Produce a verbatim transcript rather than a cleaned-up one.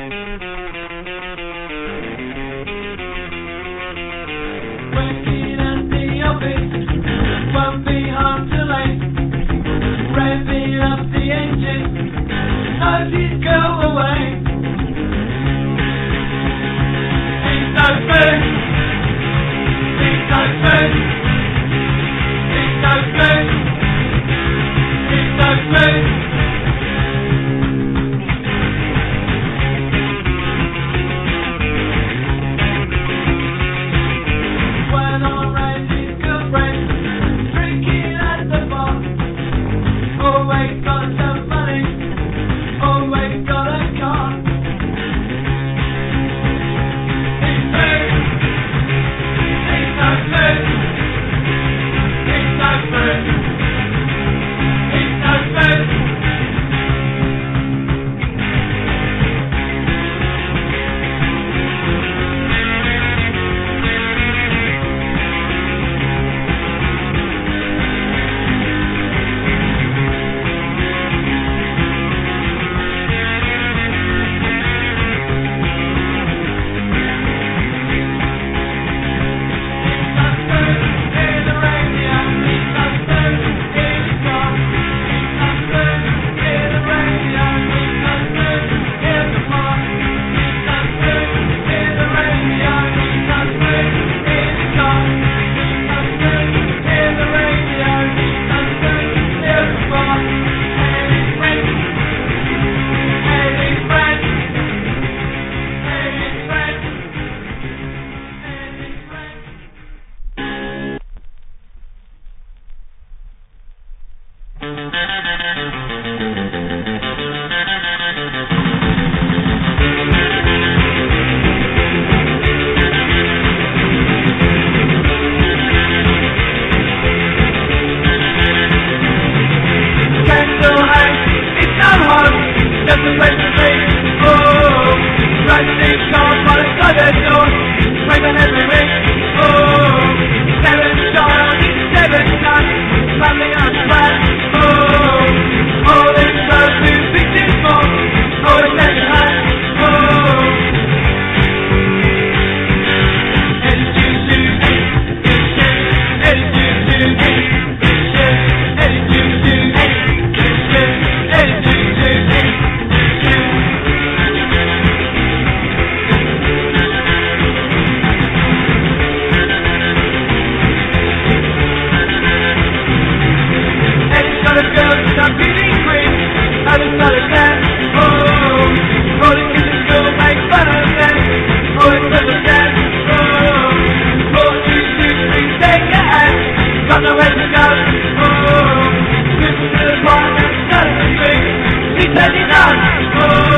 Working at the office, won't be home till eight. Revving up the engine, as it go away. Ain't no food, ain't no food, ain't no food, ain't no food. When I'm raising good friends, drinking at the bar, always got some money, always got a car. Ain't food, ain't no food, ain't no food, ain't no food. Let it down.